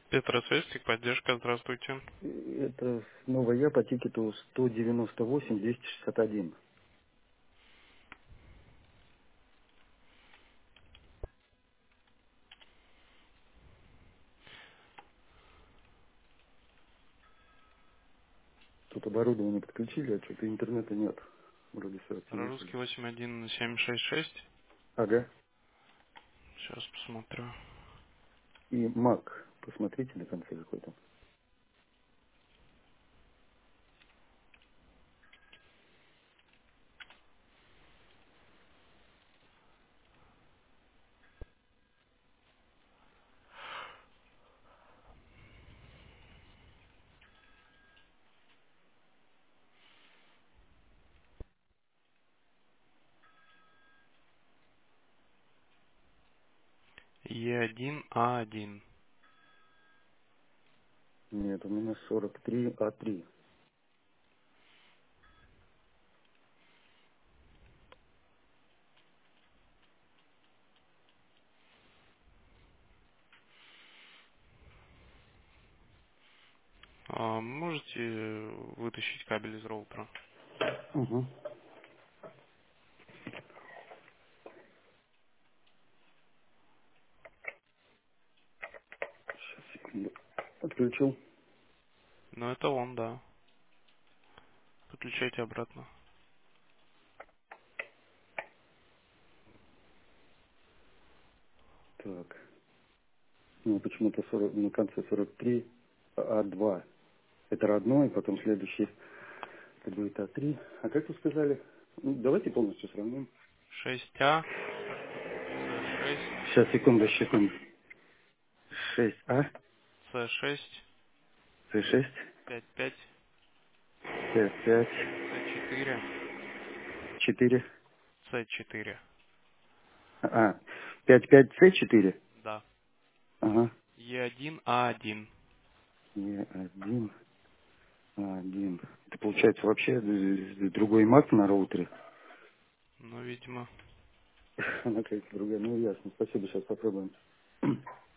Петросвестик, поддержка, здравствуйте. Это снова я по тикету 198-261. Тут оборудование подключили, а что-то интернета нет. Вроде все активировали. Русский 81766. Ага. Сейчас посмотрю. И Mac. Посмотрите на конце какой-то. Е1А1. Нет, у меня 43А3. Можете вытащить кабель из роутера? Угу. Секунду. Отключил. Ну, это он, да. Подключайте обратно. Так. Ну, почему-то 40, на конце 43А2. Это родной, потом следующий это будет А3. А как вы сказали? Ну, давайте полностью сравним. 6А, С6, Сейчас, секунду. 6А, С6, С6, 55, 5, 5, С4, 4. С4. 5, 5, С4. Да. Ага. Е1А1. Е1, А1. Это получается вообще другой мат на роутере. Ну, видимо. Она какая-то другая. Ну, ясно. Спасибо, сейчас попробуем.